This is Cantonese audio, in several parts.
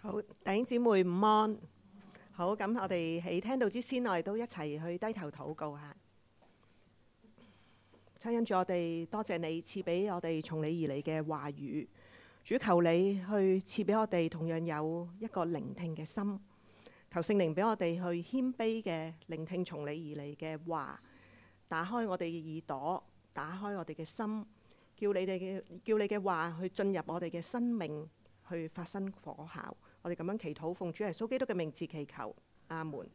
好，弟兄姊妹午安。好，咁我哋喺聽道之先，我哋都一齊去低頭禱告下。親恩主，我哋多謝你賜俾我哋從你而嚟嘅話語。主，求你去賜俾我哋同樣有一個聆聽嘅心。求聖靈俾我哋去謙卑嘅聆聽從你而嚟嘅話，打開我哋嘅耳朵，打開我哋嘅心，叫你嘅話去進入我哋嘅生命，去發生果效。我哋咁樣祈禱，奉主耶穌基督嘅名字祈求，阿門。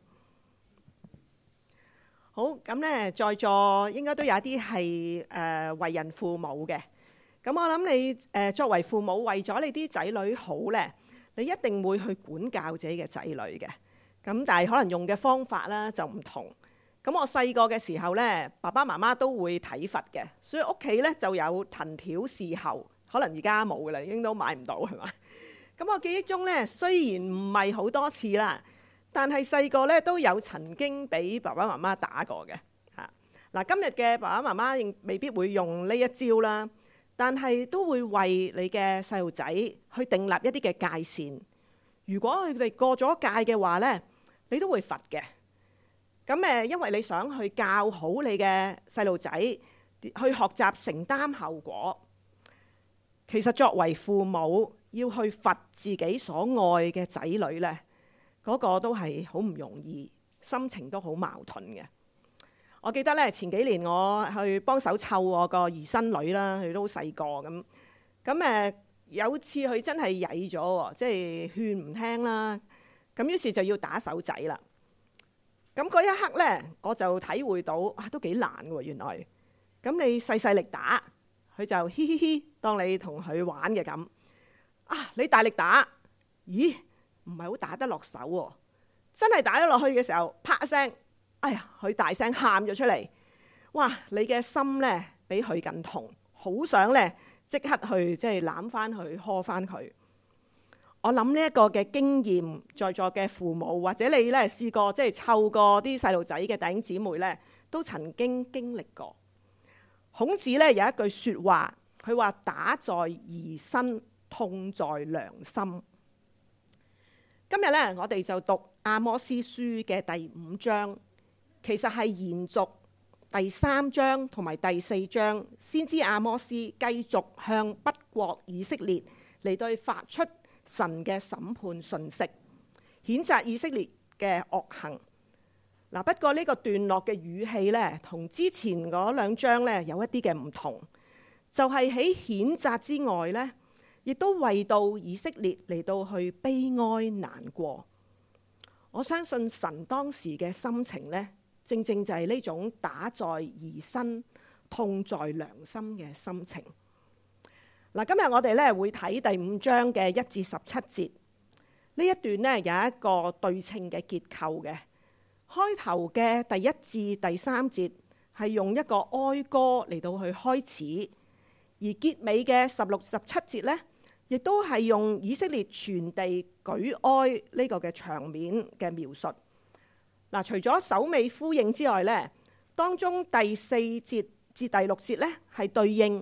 好，咁呢，在座應該都有一啲係為人父母嘅。咁我諗你作為父母，為咗你啲仔女好呢，你一定會去管教自己嘅仔女嘅。咁但係可能用嘅方法啦就唔同。咁我細個嘅時候呢，爸爸媽媽都會體罰嘅，所以屋企呢就有藤條侍候。可能而家冇㗎啦，已經都買唔到係嘛？咁我記憶中呢，雖然唔係好多次啦，但係細個呢都有曾經俾爸爸媽媽打過嘅嚇。嗱，今日嘅爸爸媽媽未必會用呢一招啦，但係都會為你嘅細路仔去訂立一啲嘅界線。如果佢哋過咗界嘅話呢，你都會罰嘅。咁因為你想去教好你嘅細路仔，去學習承擔後果。其實作為父母，要去罰自己所愛嘅仔女呢，嗰個都係好唔容易，心情都好矛盾嘅。我記得呢，前幾年我去幫手湊我個兒孫女啦，佢都好細個咁有次佢真係曳咗，即係勸唔聽啦。咁於是就要打手仔啦。咁嗰一刻呢，我就體會到都幾難喎，原來。咁你細細力打，佢就嘻嘻嘻，當你同佢玩嘅咁。你大力打，咦，唔係好打得落手喎。真係打咗落去嘅時候，啪一聲，哎呀，佢大聲喊咗出嚟。哇，你嘅心呢，比佢更痛，好想呢，即刻去即係攬翻佢，呵翻佢。我諗呢一個嘅經驗，在座嘅父母或者你呢試過即係湊過啲細路仔嘅弟兄姊妹呢，都曾經經歷過。孔子呢有一句説話，佢話打在兒身，痛在良心。今日呢，我哋就讀阿摩司書嘅第5章，其實係延續第3章同埋第4章，先知阿摩司繼續向北國以色列嚟對發出神嘅審判訊息，譴責以色列嘅惡行。不過呢個段落嘅語氣呢，同之前嗰2章呢有一啲嘅唔同，就係喺譴責之外呢，亦都為到以色列嚟到去悲哀難過。我相信神當時嘅心情呢，正正就係呢種打在兒身，痛在良心嘅心情。今日我哋呢會睇第5章嘅1至17節。呢一段呢有一個對稱嘅結構嘅。開頭嘅第1至第3節係用一個哀歌嚟到去開始，而結尾嘅16、17節呢，亦都係用以色列全地舉哀呢個嘅場面嘅描述。除咗首尾呼應之外呢，當中第4節至第6節呢係對應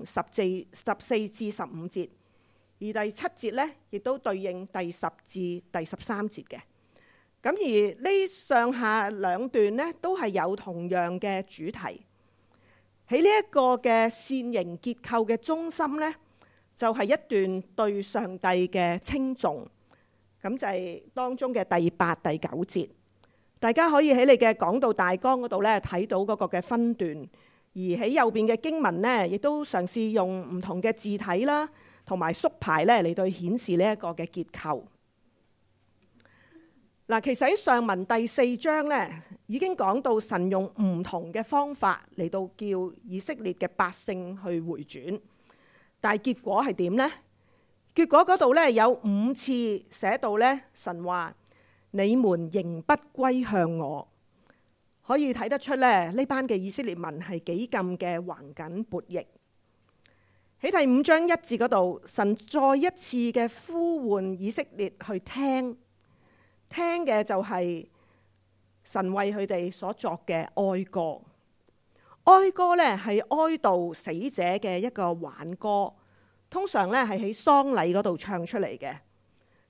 14至15節，而第7節呢亦都對應第10至第13節嘅。咁而呢上下2段呢，都係有同樣嘅主題。喺呢一個嘅線形結構嘅中心呢，就係一段對上帝嘅稱頌。咁就係當中嘅第8、第9節。大家可以喺你嘅講道大綱嗰度呢睇到嗰個嘅分段，而喺右邊嘅經文呢，亦都嘗試用唔同嘅字體啦，同埋縮排呢嚟到顯示呢一個嘅結構。其實喺上文第4章呢，已經講到神用唔同嘅方法嚟到叫以色列嘅百姓去回轉，但係結果係點呢？結果嗰度呢，有5次寫到呢，神話你們仍不歸向我，可以睇得出呢，呢班嘅以色列民係幾咁嘅橫梗悖逆。喺第5章1節嗰度，神再一次嘅呼喚以色列去聽嘅就係神為佢哋所作嘅哀歌。哀歌呢係哀悼死者嘅一個挽歌，通常呢係喺喪禮嗰度唱出嚟嘅。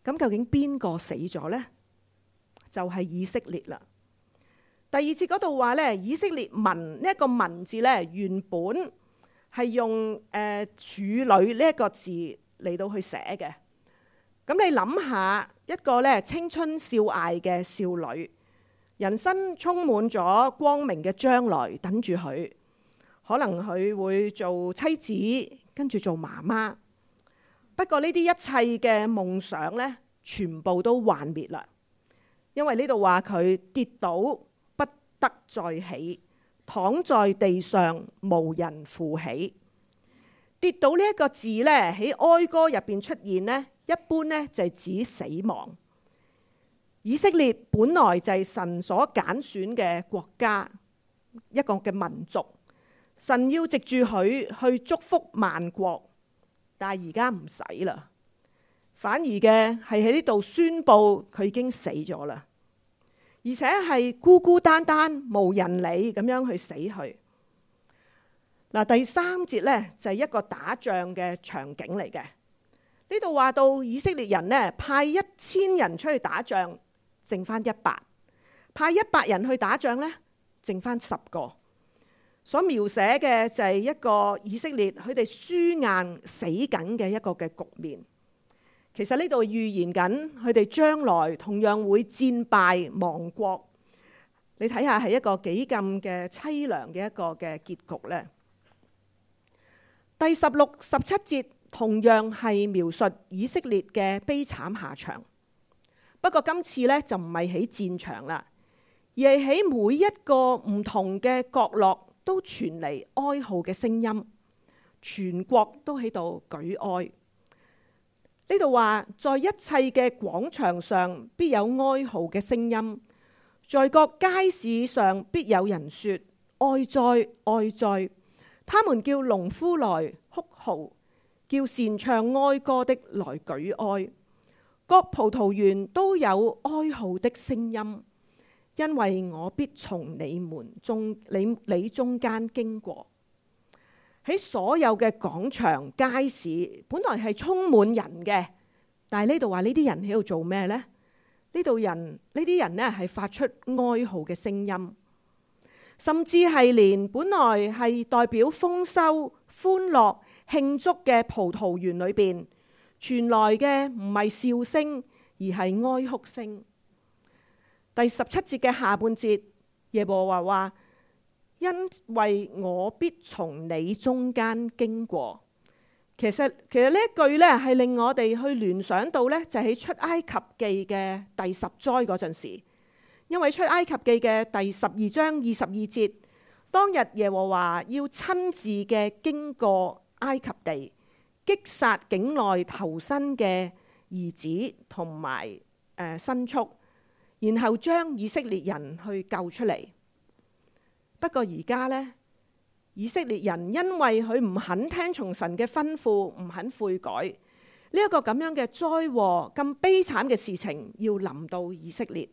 咁究竟邊個死咗呢？就係以色列啦。第二節嗰度話呢，以色列民呢一個民字呢，原本係用處女呢一個字嚟到去寫嘅。咁你諗下，一個呢青春少艾嘅少女，人生充滿咗光明嘅將來等住佢，可能佢會做妻子，跟住做媽媽。不過呢啲一切嘅夢想呢，全部都幻滅啦。因為呢度話佢跌倒不得再起，躺在地上無人扶起。跌倒呢一個字呢，喺哀歌入邊出現呢，一般呢就係指死亡。以色列本來就係神所揀選嘅國家，一個嘅民族，神要藉住佢去祝福萬國，但係而家唔使啦，反而嘅係喺呢度宣布佢已經死咗啦，而且係孤孤單單無人理咁樣去死去。嗱，第三節呢，就係一個打仗嘅場景嚟嘅。呢度話到以色列人呢，派1000人出去打仗，剩翻100；派100人去打仗呢，剩翻10個。所描寫嘅就係一個以色列佢哋輸硬死緊嘅一個嘅局面。其實呢度預言緊佢哋將來同樣會戰敗亡國。你睇下係一個幾咁嘅淒涼嘅一個嘅結局呢。第16、17節同樣係描述以色列嘅悲慘下場。不過今次呢，就唔係喺戰場啦，而係喺每一個唔同嘅角落都傳嚟哀號嘅聲音，全國都喺度舉哀。呢度話，在一切嘅廣場上必有哀號嘅聲音，在各街市上必有人說哀哉哀哉。他們叫農夫來哭號，叫擅唱哀歌的來舉哀。各葡萄園都有哀號的聲音，因為我必從你中間經過。喺所有嘅廣場街市，本來係充滿人嘅，但係呢度話呢啲人喺度做咩呢？呢啲人呢係發出哀號嘅聲音。甚至係連本來係代表豐收、歡樂、慶祝嘅葡萄園裏邊傳來嘅唔係笑聲，而係哀哭聲。第17節嘅下半節，耶和華話：因為我必從你中間經過。其實呢一句呢係令我哋去聯想到呢，就喺出埃及記嘅第10災嗰陣時。因為出埃及記嘅第12章22節，當日耶和華要親自嘅經過埃及地，擊殺境內頭生嘅兒子同埋牲畜，然後將以色列人去救出嚟。不過而家呢，以色列人因為佢唔肯聽從神嘅吩咐，唔肯悔改，呢一個咁樣嘅災禍咁悲慘嘅事情要臨到以色列。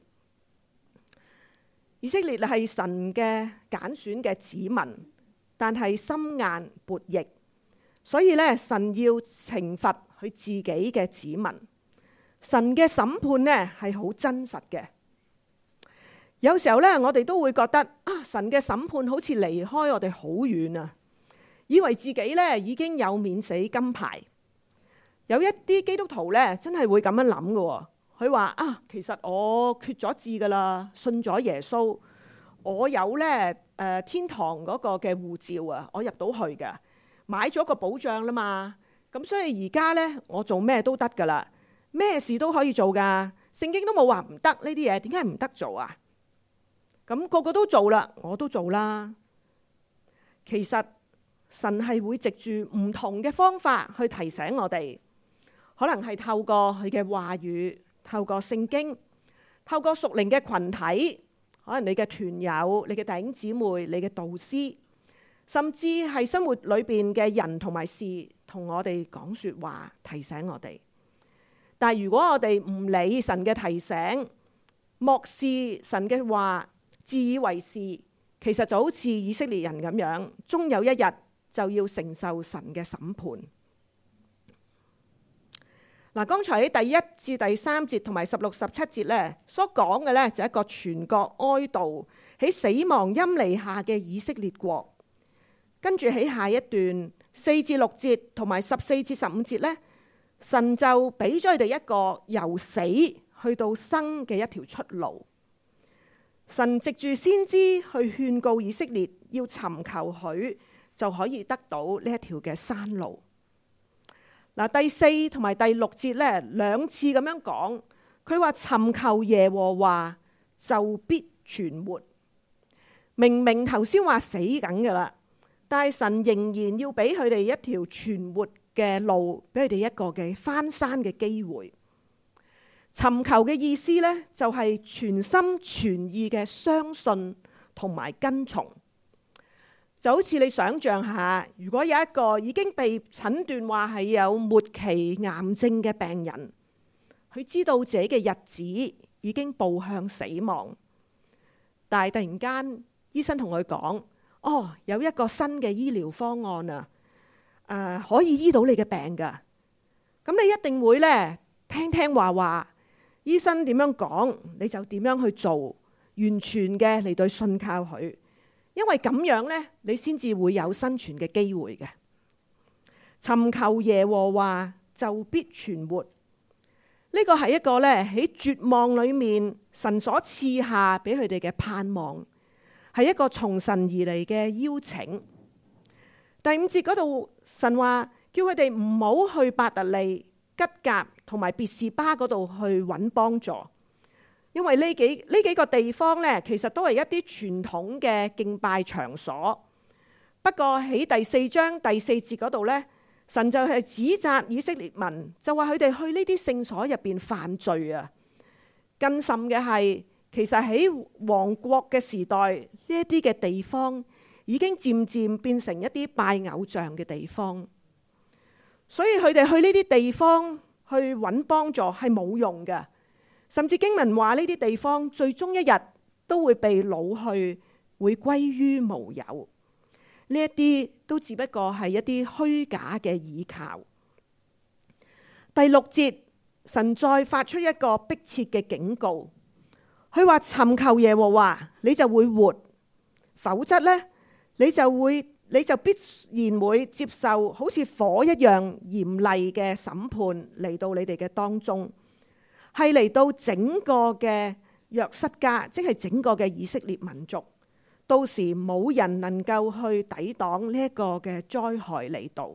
以色列係神嘅揀選嘅子民，但係心硬悖逆，所以咧神要懲罰佢自己嘅子民。神嘅審判呢係好真實嘅。有時候咧，我哋都會覺得神嘅審判好似離開我哋好遠啊，以為自己咧已經有免死金牌。有一啲基督徒咧，真係會咁樣諗嘅。佢話其實我決咗志噶啦，信咗耶穌，我有咧天堂嗰個嘅護照啊，我入到去嘅，買咗個保障啦嘛。咁所以而家咧，我做咩都得噶啦，咩事都可以做噶。聖經都冇話唔得呢啲嘢，點解唔得做啊？咁個個都做啦，我都做啦。其實神係會藉住唔同嘅方法去提醒我哋，可能係透過佢嘅話語。透過聖經，透過屬靈嘅群體，可能你嘅團友、你嘅弟兄姊妹、你嘅導師，甚至係生活裏邊嘅人同埋事，同我哋講說話，提醒我哋。但係如果我哋唔理神嘅提醒，漠視神嘅話，自以為是，其實就好似以色列人咁樣，終有一日就要承受神嘅審判。 嗱，剛才喺第1至第3節同埋16、17節咧所講嘅咧就係一個全國哀悼喺死亡陰霾下嘅以色列國。跟住喺下一段4至6節同埋14至15節咧，神就俾咗佢哋一個由死去到生嘅一條出路。神藉住先知去勸告以色列要尋求佢，就可以得到呢一條嘅山路。嗱，第4同埋第6節咧2次咁樣講，佢話尋求耶和華就必存活。明明頭先話死緊噶啦，但係神仍然要俾佢哋一條存活嘅路，俾佢哋一個嘅翻山嘅機會。尋求嘅意思呢，就係全心全意嘅相信同埋跟從。就好似你想象下，如果有一個已經被診斷話係有末期癌症嘅病人，佢知道自己嘅日子已經步向死亡，但係突然間醫生同佢講：哦，有一個新嘅醫療方案啊，可以醫到你嘅病噶。咁你一定會呢，聽聽話話，醫生點樣講你就點樣去做，完全嘅嚟對信靠佢。因為咁樣呢，你先至會有生存嘅機會嘅。尋求耶和華就必存活。呢個係一個呢，喺絕望裏面神所賜下俾佢哋嘅盼望，係一個從神而嚟嘅邀請。第5節嗰度神話叫佢哋唔好去伯特利、吉甲同埋別是巴嗰度去揾幫助。因為呢幾個地方呢，其實都係一啲傳統嘅敬拜場所。不過喺第4章第4節嗰度呢，神就係指責以色列民，就話佢哋去呢啲聖所入邊犯罪啊。更甚嘅係，其實喺王國嘅時代，呢一啲嘅地方已經漸漸變成一啲拜偶像嘅地方。所以佢哋去呢啲地方去揾幫助係冇用嘅。甚至經文話呢啲地方最終一日都會被擄去，會歸於無有。呢一啲都只不過係一啲虛假嘅倚靠。第6節，神再發出一個迫切嘅警告，佢話尋求耶和華，你就會活；否則呢，你就必然會接受好似火一樣嚴厲嘅審判嚟到你哋嘅當中。係嚟到整個嘅約瑟家，即係整個嘅以色列民族，到時冇人能夠去抵擋呢一個嘅災害嚟到。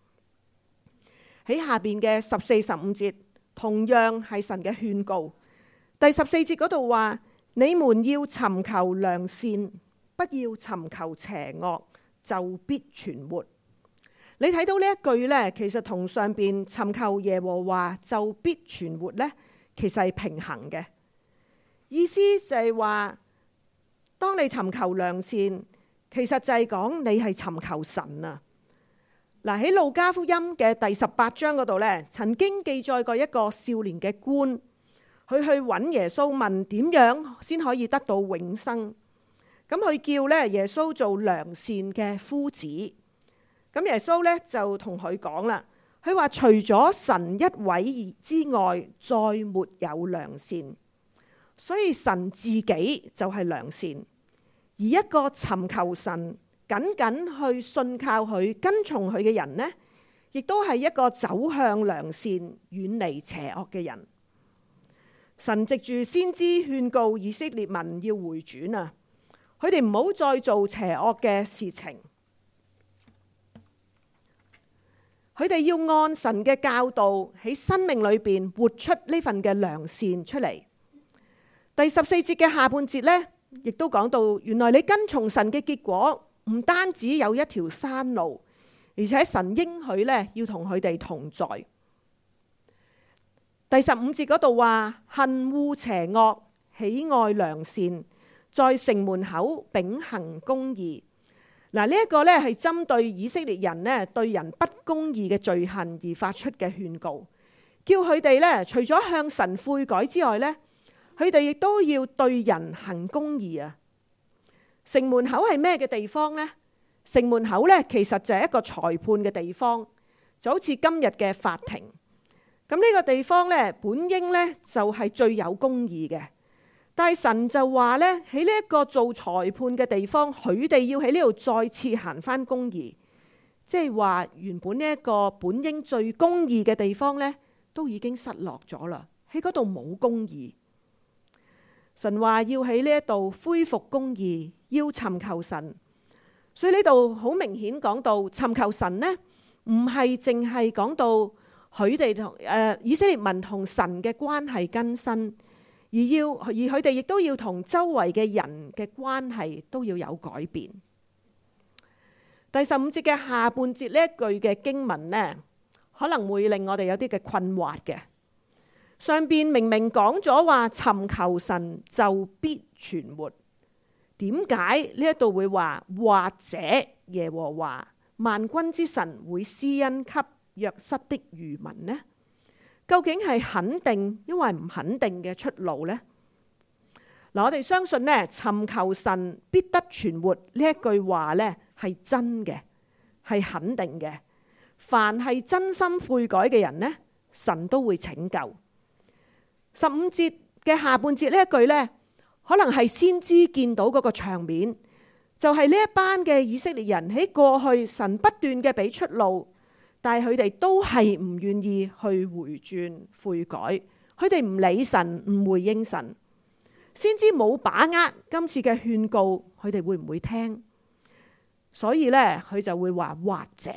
喺下邊嘅14、15節，同樣係神嘅勸告。第14節嗰度話：你們要尋求良善，不要尋求邪惡，就必存活。你睇到呢一句呢，其實同上邊尋求耶和華就必存活呢，其實係平衡嘅。意思就係話，當你尋求良善，其實就係講你係尋求神啊。嗱，喺路加福音嘅第18章嗰度呢，曾經記載過一個少年嘅官，佢去揾耶穌問點樣先可以得到永生。咁佢叫呢耶穌做良善嘅夫子。咁耶穌呢就同佢講啦。佢話除咗神一位之外，再沒有良善，所以神自己就係良善。而一個尋求神、緊緊去信靠佢、跟從佢嘅人呢，亦都係一個走向良善、遠離邪惡嘅人。神藉住先知勸告以色列民要回轉啊，佢哋唔好再做邪惡嘅事情。佢哋要按神嘅教導喺生命裏邊活出呢份嘅良善出嚟。第14節嘅下半節呢，亦都講到，原來你跟從神嘅結果唔單止有一條山路，而且神應許呢要同佢哋同在。第15節嗰度話：恨惡邪惡，喜愛良善，在城門口秉行公義。嗱，呢一個呢係針對以色列人呢對人不公義嘅罪行而發出嘅勸告，叫佢哋呢除咗向神悔改之外呢，佢哋亦都要對人行公義啊。城門口係咩嘅地方呢？城門口呢其實就係一個裁判嘅地方，就好似今日嘅法庭。 咁呢個地方呢，本應呢就係最有公義嘅，但係神就話呢，喺呢一個做裁判嘅地方，佢哋要喺呢度再次行翻公義，即係話原本呢一個本應最公義嘅地方呢，都已經失落咗啦，喺嗰度冇公義。神話要喺呢一度恢復公義，要尋求神，所以呢度好明顯講到尋求神呢，唔係淨係講到佢哋同以色列民同神嘅關係更新，而佢哋亦都要同周圍嘅人嘅關係都要有改變。第15節嘅下半節呢一句嘅經文呢，可能會令我哋有啲嘅困惑嘅。上邊明明講咗話尋求神就必存活，點解呢一度會話或者耶和華萬軍之神會施恩給約瑟的餘民呢？究竟係肯定因為唔肯定嘅出路呢？嗱，我哋相信呢，尋求神必得存活呢一句話呢係真嘅，係肯定嘅。凡係真心悔改嘅人呢，神都會拯救。15節嘅下半節呢一句呢，可能係先知見到嗰個場面，就係呢一班嘅以色列人喺過去神不斷嘅俾出路，但係佢哋都係唔願意去回轉悔改，佢哋唔理神，唔回應神，先知冇把握今次嘅勸告，佢哋會唔會聽？所以呢，佢就會話或者。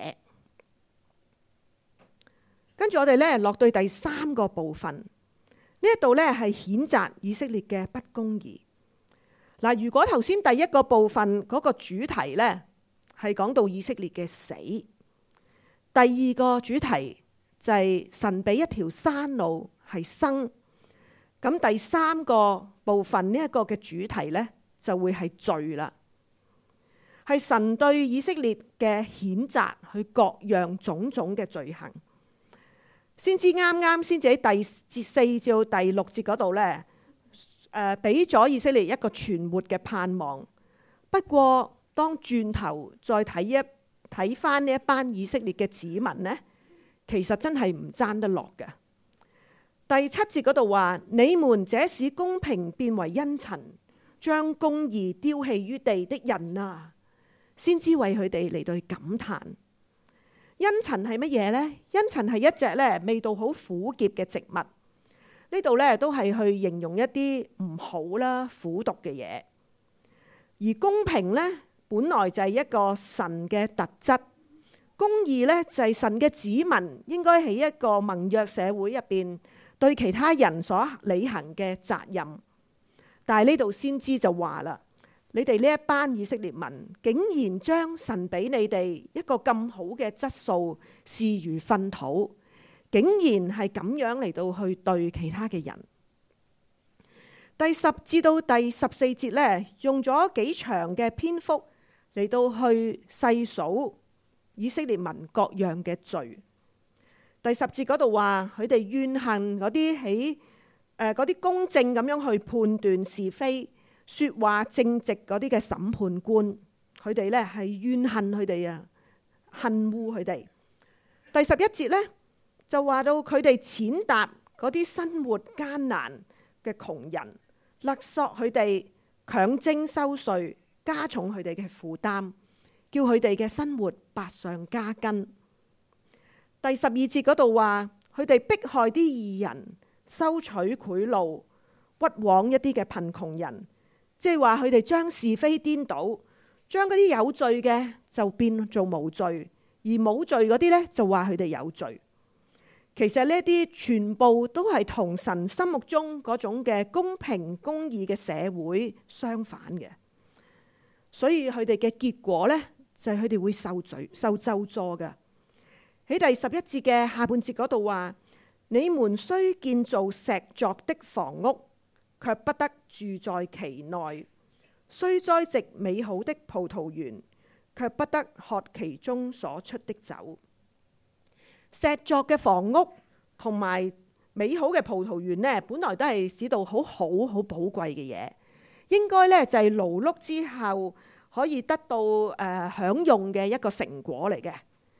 跟住我哋呢落對第3個部分。呢一度呢係譴責以色列嘅不公義。嗱，如果頭先第一個部分嗰個主題呢係講到以色列嘅死，第二個主題就係神俾一條山路係生，咁第3個部分呢一個嘅主題呢就會係罪啦，係神對以色列嘅譴責，去各樣種種嘅罪行。先知啱先至喺第4至到第6節嗰度呢，俾咗以色列一個存活嘅盼望。不過當轉頭再睇翻呢一班以色列嘅子民呢，其實真係唔爭得落嘅。第7節嗰度話：你們這使公平變為茵陳，將公義丟棄於地的人啊！先知為佢哋嚟到去感嘆。茵陳係乜嘢呢？茵陳係一隻咧味道好苦澀嘅植物。呢度咧都係去形容一啲唔好啦、苦毒嘅嘢。而公平呢，本來就係一個神嘅特質。公義呢，就係神嘅子民應該喺一個盟約社會入邊對其他人所履行嘅責任。但係呢度先知就話啦。你哋呢一班以色列民，竟然將神俾你哋一個咁好嘅質素視如糞土，竟然係咁樣嚟到去對其他嘅人。第10至到第14節呢，用咗幾長嘅篇幅嚟到去細數以色列民各樣嘅罪。第10節嗰度話，佢哋怨恨嗰啲喺嗰啲公正咁樣去判斷是非，說話正直嗰啲嘅審判官，佢哋呢係怨恨佢哋啊，恨惡佢哋。第11節呢，就話到佢哋踐踏嗰啲生活艱難嘅窮人，勒索佢哋，強徵收稅，加重佢哋嘅負擔，叫佢哋嘅生活百上加斤。第12節嗰度話佢哋迫害啲義人，收取賄賂，屈枉一啲嘅貧窮人。即係話佢哋將是非顛倒，將嗰啲有罪嘅就變做無罪，而冇罪嗰啲呢，就話佢哋有罪。其實呢啲全部都係同神心目中嗰種嘅公平公義嘅社會相反嘅。所以佢哋嘅結果呢，就係佢哋會受罪、受咒詛嘅。喺第11節嘅下半節嗰度話：你們雖建造石作的房屋，卻不得住在其內；雖栽植美好的葡萄園，卻不得喝其中所出的酒。石作嘅房屋同埋美好嘅葡萄園呢，本來都係指到好寶貴嘅嘢，應該呢就係勞碌之後可以得到享用嘅一個成果嚟嘅。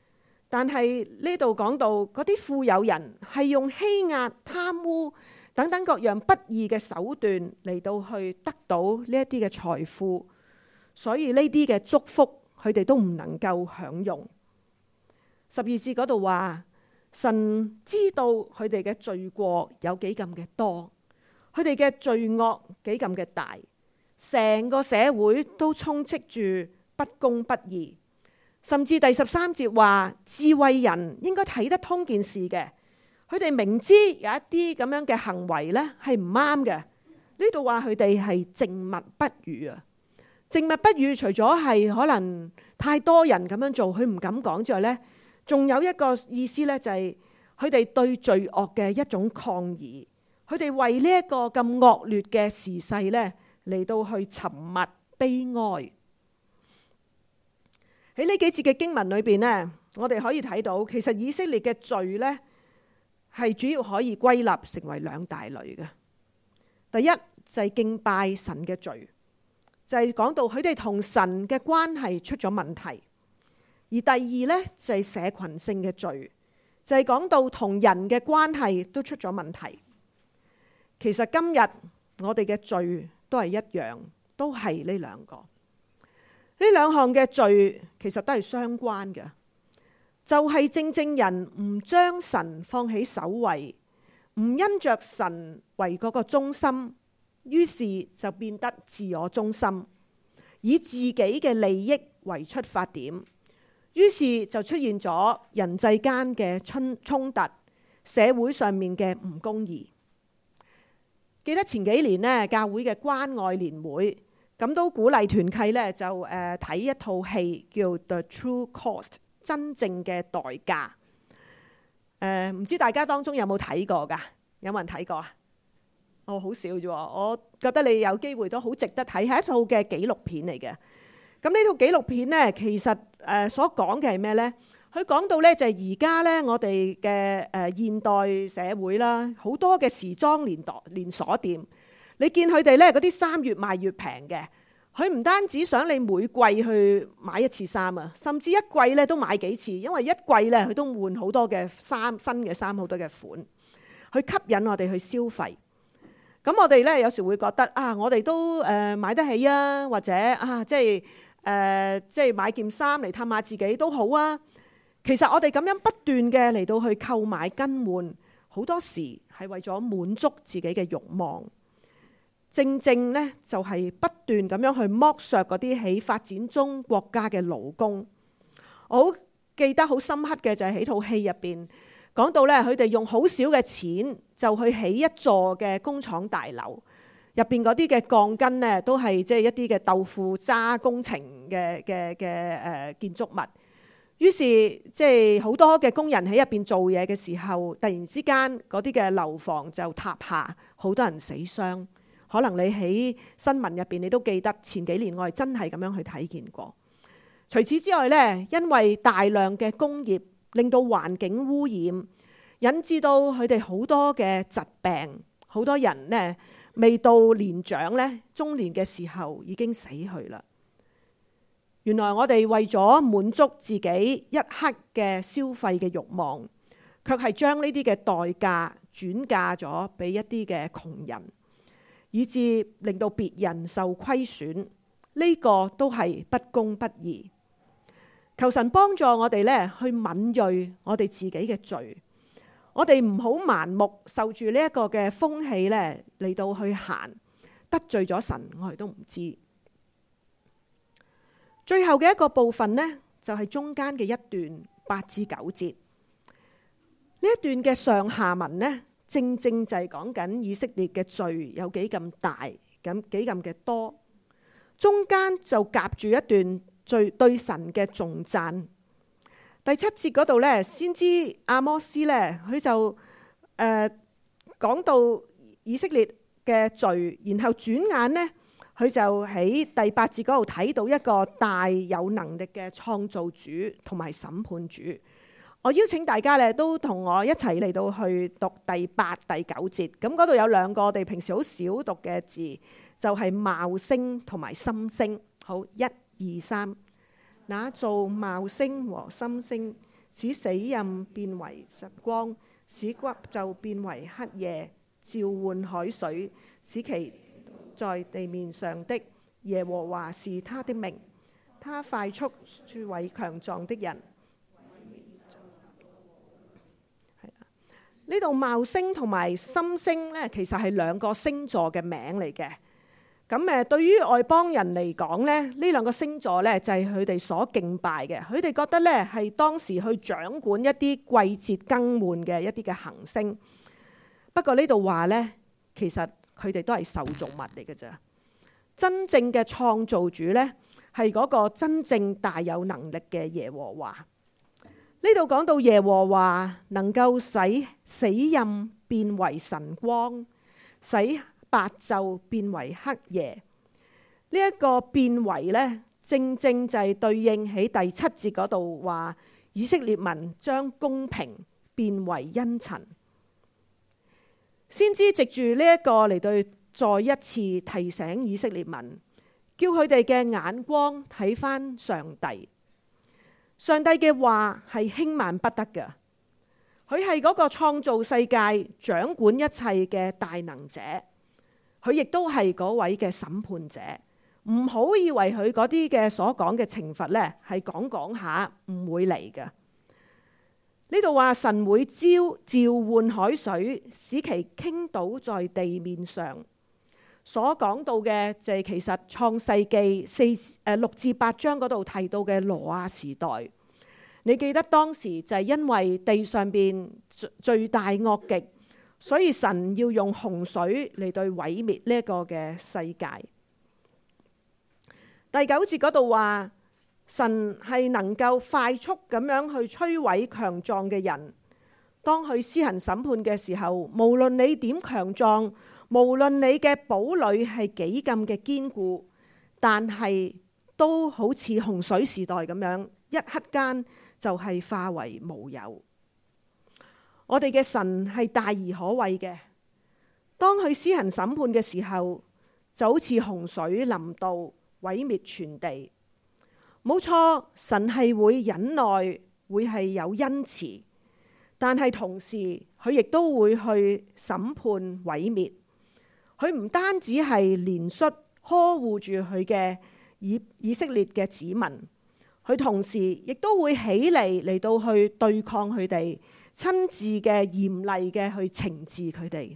但係呢度講到嗰啲富有人係用欺壓、貪污等等各樣不義嘅手段嚟到去得到呢一啲嘅財富，所以呢啲嘅祝福佢哋都唔能夠享用。12節嗰度話，神知道佢哋嘅罪過有幾咁嘅多，佢哋嘅罪惡幾咁嘅大，成個社會都充斥住不公不義。甚至第13節話，智慧人應該睇得通件事嘅，佢哋明知有一啲咁樣嘅行為呢係唔啱嘅。呢度話佢哋係靜默不語啊！靜默不語，除咗係可能太多人咁樣做，佢唔敢講之外呢，仲有一個意思呢，就係佢哋對罪惡嘅一種抗議，佢哋為呢一個咁惡劣嘅時勢呢嚟到去沉默悲哀。喺呢幾節嘅經文裏邊呢，我哋可以睇到，其實以色列嘅罪呢係主要可以歸納成為兩大類嘅。第一就係敬拜神嘅罪，就係講到佢哋同神嘅關係出咗問題；而第二呢，就係社群性嘅罪，就係講到同人嘅關係都出咗問題。其實今日我哋嘅罪都係一樣，都係呢兩個。呢兩項嘅罪其實都係相關嘅，就係正正人唔將神放喺首位，唔因着神為嗰個中心，於是就變得自我中心，以自己嘅利益為出發點，於是就出現咗人際間嘅衝突，社會上面嘅唔公義。記得前幾年呢，教會嘅關愛年會，咁都鼓勵團契呢，就睇一套戲叫 The True Cost， 真正嘅代價。唔知大家當中有冇睇過㗎？有冇人睇過啊？哦，好少啫喎。我覺得你有機會都好值得睇，係一套嘅紀錄片嚟嘅。咁呢套紀錄片呢，其實所講嘅係咩呢？佢講到呢，就係而家呢，我哋嘅現代社會啦，好多嘅時裝連鎖店。你見佢哋呢嗰啲衫越賣越平嘅，佢唔單止想你每季去買一次衫啊，甚至一季呢都買幾次，因為一季呢佢都換好多嘅衫，新嘅衫好多嘅款，去吸引我哋去消費。咁我哋呢有時會覺得啊，我哋都買得起啊，或者啊即係買件衫嚟氹下自己都好啊。其實我哋咁樣不斷嘅嚟到去購買更換，好多時係為咗滿足自己嘅慾望。正正呢，就係不斷咁樣去剝削嗰啲喺發展中國家嘅勞工。我好記得好深刻嘅就係喺套戲入邊講到呢，佢哋用好少嘅錢就去起一座嘅工廠大樓，入邊嗰啲嘅鋼筋呢，都係即係一啲嘅豆腐渣工程嘅建築物。於是即係好多嘅工人喺入邊做嘢嘅時候，突然之間嗰啲嘅樓房就塌下，好多人死傷。可能你喺新聞入邊，你都記得前幾年我係真係咁樣去睇見過。除此之外呢，因為大量嘅工業令到環境污染，引致到佢哋好多嘅疾病，好多人呢未到年長呢，中年嘅時候已經死去啦。原來我哋為咗滿足自己一刻嘅消費嘅慾望，卻係將呢啲嘅代價轉嫁咗俾一啲嘅窮人，以致令到別人受虧損，呢個都係不公不義。求神幫助我哋呢去敏銳我哋自己嘅罪，我哋唔好盲目受住呢一個嘅風氣呢嚟到去行，得罪咗神，我哋都唔知。最後嘅一個部分呢，就係中間嘅一段8至9節，呢一段嘅上下文呢，正正就係講緊以色列嘅罪有幾咁大，咁幾咁嘅多。中間就夾住一段對神嘅頌讚。第7節嗰度呢，先知阿摩斯呢，佢就講到以色列嘅罪，然後轉眼呢，佢就喺第8節嗰度睇到一個大有能力嘅創造主同埋審判主。我邀請大家咧都同我一齊嚟到去讀第8、第9節。咁嗰度有兩個我哋平時好少讀嘅字，就係昴星同埋心星。好，1、2、3。那造昴星和心星， 使死蔭變為晨光，使急晝變為黑夜，召喚海水，使其在地面上的。耶和華是他的名，他快速摧毀強壯的人。呢度昴星同埋參星呢，其實係兩個星座嘅名嚟嘅。咁對於外邦人嚟講呢，呢兩個星座呢，就係佢哋所敬拜嘅。佢哋覺得呢，係當時去掌管一啲季節更換嘅一啲嘅行星。不過呢度話呢，其實佢哋都係受造物嚟嘅咋。真正嘅創造主呢，係嗰個真正大有能力嘅耶和華。呢度講到耶和華能夠使死蔭變為晨光，使白晝變為黑夜。呢一個變為呢，正正就係對應喺第7節嗰度話，以色列民將公平變為茵陳。先知藉住呢一個嚟對再一次提醒以色列民，叫佢哋嘅眼光睇返上帝。上帝嘅話係輕慢不得嘅，佢係嗰個創造世界、掌管一切嘅大能者，佢亦都係嗰位嘅審判者。唔好以為佢嗰啲嘅所講嘅懲罰呢係講下唔會嚟嘅。呢度話神會召喚海水，使其傾倒在地面上。所講到嘅就係其實創世記6至8章嗰度提到嘅挪亞時代。你記得當時就係因為地上邊罪大惡極，所以神要用洪水嚟對毀滅呢一個嘅世界。第9節嗰度話，神係能夠快速咁樣去摧毀強壯嘅人。當佢施行審判嘅時候，無論你點強壯，無論你嘅堡壘係幾咁嘅堅固，但係都好似洪水時代咁樣，一刻間就係化為無有。我哋嘅神係大而可畏嘅，當佢施行審判嘅時候，就好似洪水臨到，毀滅全地。冇錯，神係會忍耐，會係有恩慈，但係同時佢亦都會去審判毀滅。佢唔單止係憐恤呵護住佢嘅以色列嘅子民，佢同時亦都會起嚟到去對抗佢哋，親自嘅嚴厲嘅去懲治佢哋。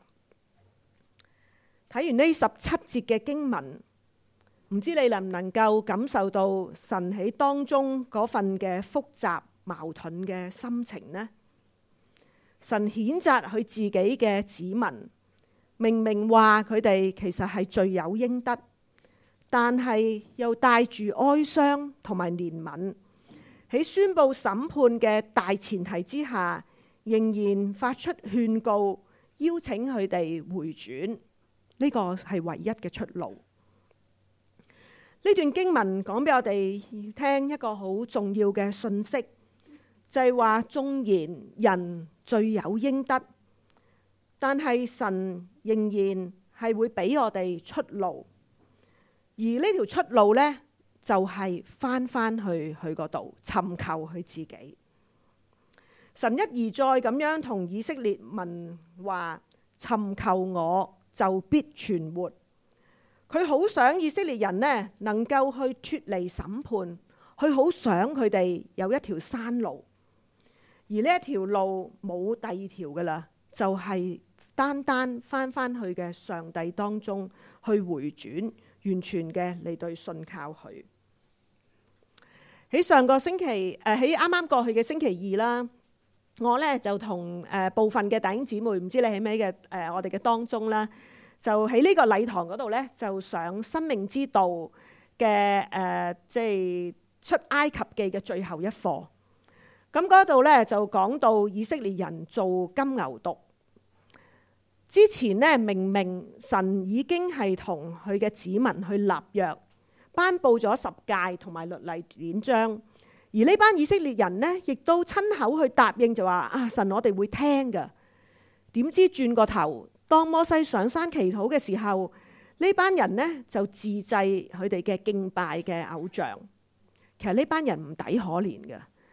睇完呢17節嘅經文，唔知你能唔能夠感受到神喺當中嗰份嘅複雜矛盾嘅心情呢？神譴責佢自己嘅子民，明明話佢哋其實係罪有應得，但係又帶住哀傷同埋憐憫，喺宣布審判嘅大前提之下，仍然發出勸告，邀請佢哋回轉。呢個係唯一嘅出路。呢段經文講俾我哋聽一個好重要嘅信息，就係話縱然人罪有應得，但係神仍然係會俾我哋出路。而呢條出路呢，就係翻去佢嗰度尋求佢自己。神一而再咁樣同以色列民話：尋求我就必存活。佢好想以色列人呢能夠去脫離審判，佢好想佢哋有一條山路，而呢一條路冇第二條噶啦，就係單翻去嘅上帝當中去回轉，完全嘅嚟對信靠佢。喺上個星期喺啱啱過去嘅星期二啦，我呢就同部分嘅弟兄姊妹，唔知你喺咩嘅我哋嘅當中啦，就喺呢個禮堂嗰度呢，就上生命之道嘅即係出埃及記嘅最後一課。咁嗰度呢，就講到以色列人做金牛犢。之前呢，明明神已經係同佢嘅子民去立約，頒布咗10誡同埋律例典章，而呢班以色列人呢，亦都親口去答應，就話啊，神，我哋會聽㗎。點知轉個頭，當摩西上山祈禱嘅時候，呢班人呢就自製佢哋嘅敬拜嘅偶像。其實呢班人唔抵可憐嘅，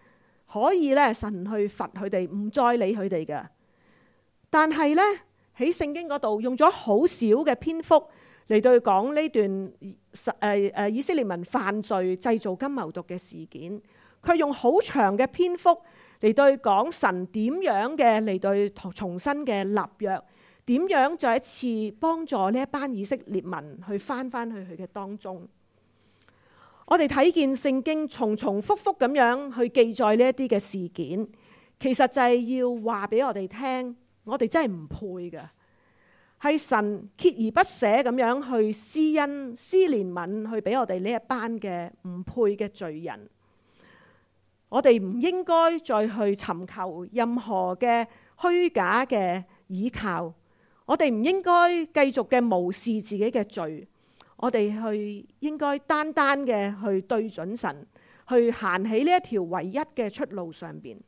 可以咧神去罰佢哋，唔再理佢哋嘅。但係咧喺聖經嗰度用咗好少嘅篇幅嚟到講呢段以色列民犯罪製造金牛犢嘅事件，佢用好長嘅篇幅嚟到講神點樣嘅嚟到重新嘅立約，點樣再一次幫助呢一班以色列民去翻去佢嘅當中。我哋睇見聖經重重複複咁樣去記載呢一啲嘅事件，其實就係要話俾我哋聽，我哋真係唔配嘅，係神鍥而不捨咁樣去施恩施憐憫，去俾我哋呢一班嘅唔配嘅罪人。我哋唔應該再去尋求任何嘅虛假嘅倚靠，我哋唔應該繼續嘅無視自己嘅罪。我哋應該單單嘅去對準神，去行喺呢一條唯一嘅出路上邊。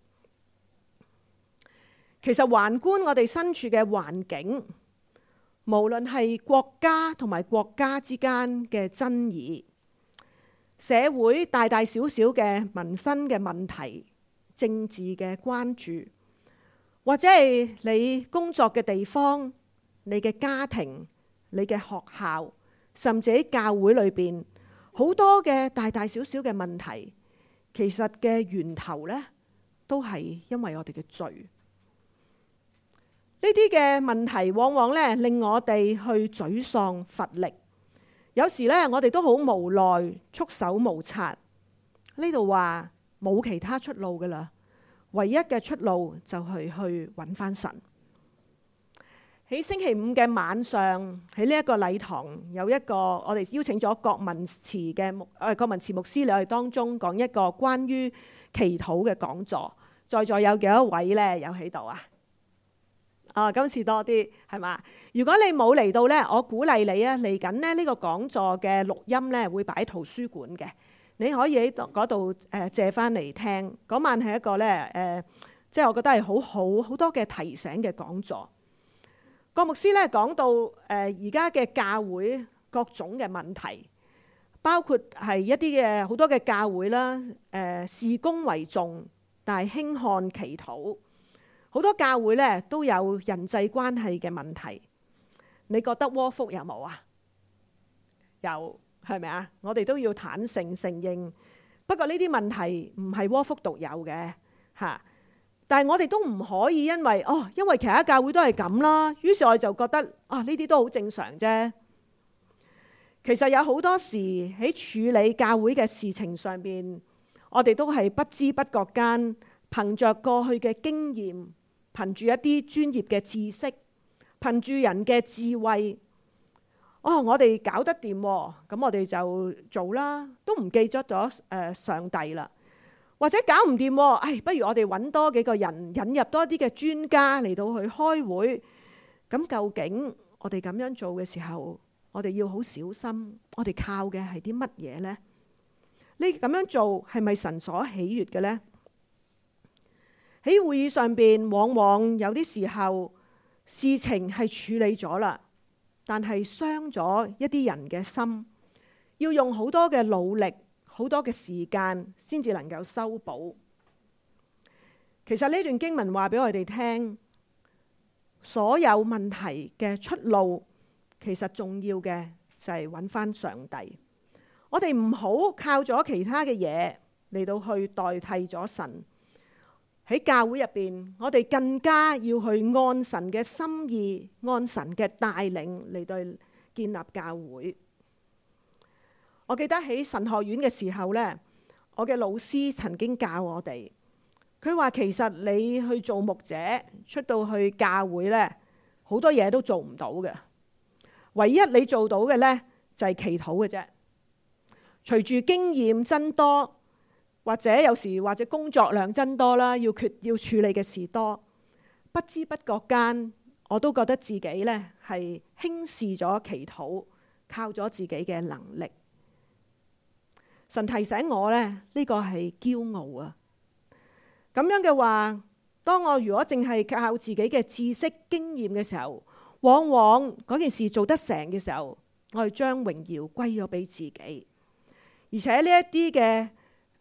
其實環觀我哋身處嘅環境，無論係國家同埋國家之間嘅爭議，社會大大小小嘅民生嘅問題，政治嘅關注，或者係你工作嘅地方，你嘅家庭，你嘅學校，甚至喺教會裏邊，好多嘅大大小小嘅問題，其實嘅源頭呢，都係因為我哋嘅罪。呢啲嘅問題往往呢，令我哋去沮喪乏力，有時呢，我哋都好無奈，束手無策。呢度話冇其他出路噶啦，唯一嘅出路就係去揾翻神。喺星期五嘅晚上，喺呢一個禮堂有一個我哋邀請咗郭文慈牧師嚟我哋當中講一個關於祈禱嘅講座。在座有幾多位呢？有喺度啊？今次多啲係嘛？如果你冇嚟到呢，我鼓勵你啊，嚟緊呢個講座嘅錄音呢會擺喺圖書館嘅，你可以喺嗰度借翻嚟聽。嗰晚係一個呢，即係我覺得係好多嘅提醒嘅講座。郭牧師咧講到而家嘅教會各種嘅問題，包括係一啲嘅好多嘅教會啦，事工為重，但係輕看祈禱。好多教會咧都有人際關係嘅問題。你覺得窩福有冇啊？有，係咪啊？我哋都要坦誠承認。不過呢啲問題唔係窩福獨有嘅嚇。但係我哋都唔可以因為其他教會都係咁啦，於是我就覺得呢啲都好正常啫。其實有好多時喺處理教會嘅事情上邊，我哋都係不知不覺間，憑着過去嘅經驗，憑住一啲專業嘅知識，憑住人嘅智慧，我哋搞得掂，咁我哋就做啦，都唔記咗上帝啦。或者搞唔掂，不如我哋揾多幾個人，引入多啲嘅專家嚟到去開會。咁究竟我哋咁樣做嘅時候，我哋要好小心，我哋靠嘅係啲乜嘢呢？你咁樣做係咪神所喜悅嘅呢？喺會議上邊，往往有啲時候事情係處理咗啦，但係傷咗一啲人嘅心，要用好多嘅努力，好多嘅時間先至能夠修補。其實呢段經文話俾我哋聽，所有問題嘅出路，其實重要嘅就係揾翻上帝。我哋唔好靠咗其他嘅嘢嚟到去代替咗神。喺教會入邊，我哋更加要去按神嘅心意，按神嘅帶領嚟到建立教會。我記得喺神學院嘅時候呢，我嘅老師曾經教我哋，佢話其實你去做牧者，出到去教會呢，好多嘢都做唔到嘅。唯一你做到嘅呢，就係祈禱嘅啫。隨住經驗增多，或者有時或者工作量增多啦，要處理嘅事多，不知不覺間，我都覺得自己呢係輕視咗祈禱，靠咗自己嘅能力。神提醒我呢，呢個係驕傲啊！咁樣嘅話，當我如果淨係靠自己嘅知識經驗嘅時候，往往嗰件事做得成嘅時候，我哋將榮耀歸咗俾自己。而且呢一啲嘅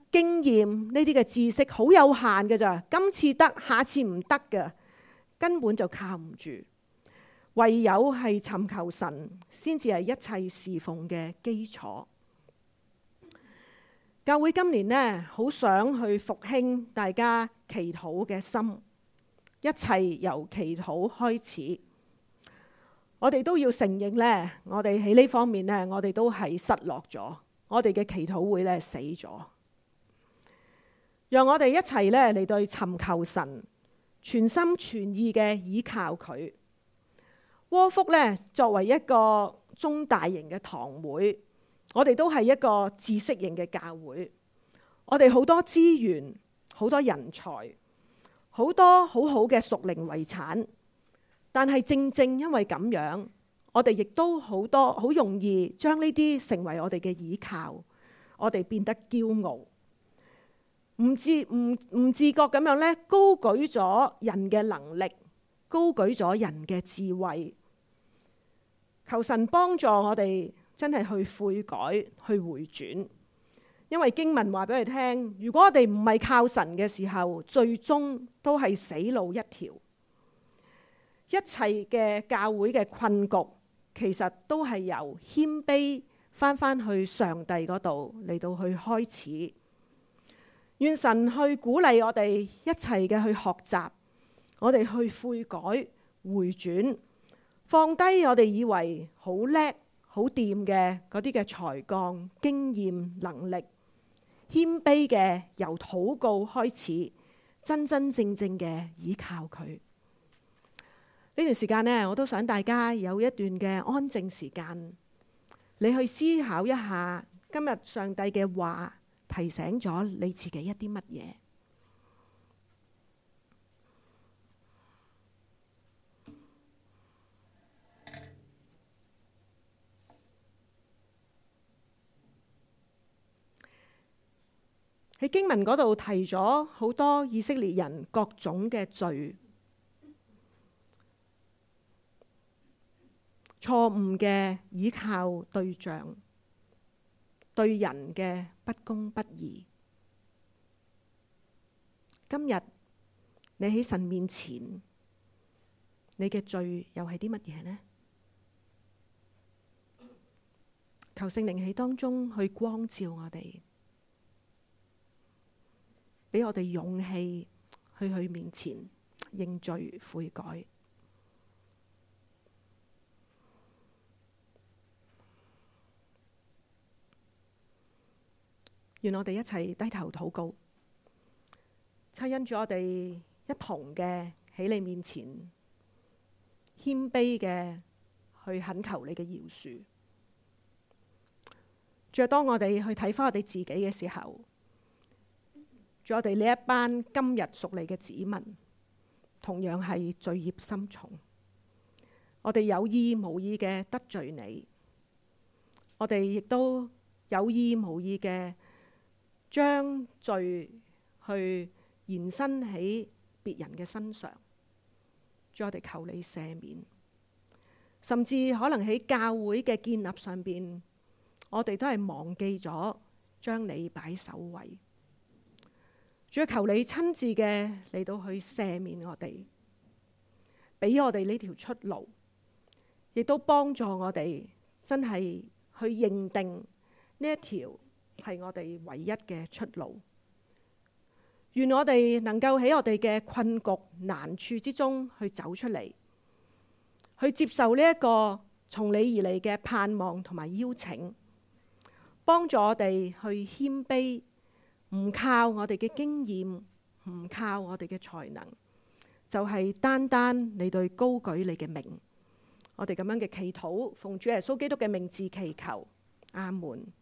經驗呢啲嘅知識好有限嘅咋，今次得，下次唔得嘅，根本就靠唔住。唯有係尋求神，先至係一切侍奉嘅基礎。教會今年呢，好想去復興大家祈禱嘅心，一切由祈禱開始。我哋都要承認呢，我哋喺呢方面呢，我哋都係失落咗，我哋嘅祈禱會呢，死咗。讓我哋一齊呢嚟到尋求神，全心全意嘅倚靠佢。窩福呢，作為一個中大型嘅堂會，我哋都係一個知識型嘅教會。我哋好多資源，好多人才，好多好好嘅屬靈遺產。但係正正因為咁樣，我哋亦都好容易將呢啲成為我哋嘅倚靠，我哋變得驕傲，唔自覺咁樣咧，高舉咗人嘅能力，高舉咗人嘅智慧。求神幫助我哋真係去悔改，去回轉。因為經文話俾佢聽，如果我哋唔係靠神嘅時候，最終都係死路一條。一切嘅教會嘅困局，其實都係由謙卑翻去上帝嗰度嚟到去開始。願神去鼓勵我哋一齊嘅去學習，我哋去悔改回轉，放低我哋以為好叻好掂嘅嗰啲嘅才幹經驗能力，謙卑嘅由禱告開始，真真正正嘅倚靠佢。呢段時間呢，我都想大家有一段嘅安靜時間，你去思考一下今日上帝嘅話提醒咗你自己一啲乜嘢。喺經文嗰度提咗好多以色列人各種嘅罪，錯誤嘅倚靠對象，對人嘅不公不義。今日你喺神面前，你嘅罪又係啲乜嘢呢？求聖靈喺當中去光照我哋，俾我哋勇氣去面前認罪悔改。願我哋一齊低頭禱告，親因住我哋一同嘅喺你面前謙卑嘅去懇求你嘅饒恕。仲有當我哋去睇翻我哋自己嘅時候，仲有我哋呢一班今日屬你嘅子民，同樣係罪孽深重。我哋有意無意嘅得罪你，我哋亦都有意無意嘅將罪去延伸喺別人嘅身上，主，我哋求你赦免。甚至可能喺教會嘅建立上邊，我哋都係忘記咗將你擺首位。主，求你親自嘅嚟到去赦免我哋，俾我哋呢條出路，亦都幫助我哋真係去認定呢一條係我哋唯一嘅出路。願我哋能夠喺我哋嘅困局難處之中去走出嚟，去接受呢一個從你而嚟嘅盼望同埋邀請，幫助我哋去謙卑，唔靠我哋嘅經驗，唔靠我哋嘅才能，就係單單你對高舉你嘅名。我哋咁樣嘅祈禱，奉主耶穌基督嘅名字祈求，阿門。